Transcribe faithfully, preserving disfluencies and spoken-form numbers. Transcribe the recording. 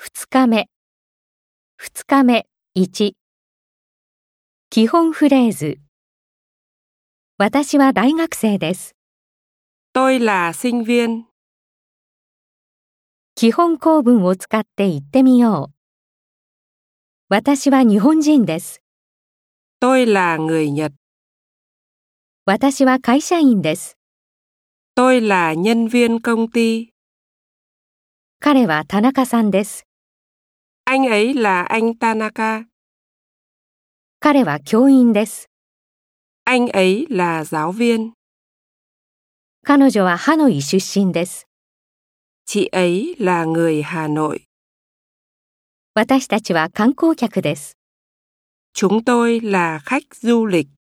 二日目、二日目いち。基本フレーズ。私は大学生です。 Tôi là sinh viên. 基本構文を使って言ってみよう。私は日本人です。 Tôi là người Nhật. 私は会社員です。 Tôi là nhân viên công ty. 彼は田中さんです。 Anh ấy là anh Tanaka. 彼は教員です。 Anh ấy là giáo viên. 彼女はハノイ出身です。 Chị ấy là người Hà Nội. 私たちは観光客です。 Chúng tôi là khách du lịch.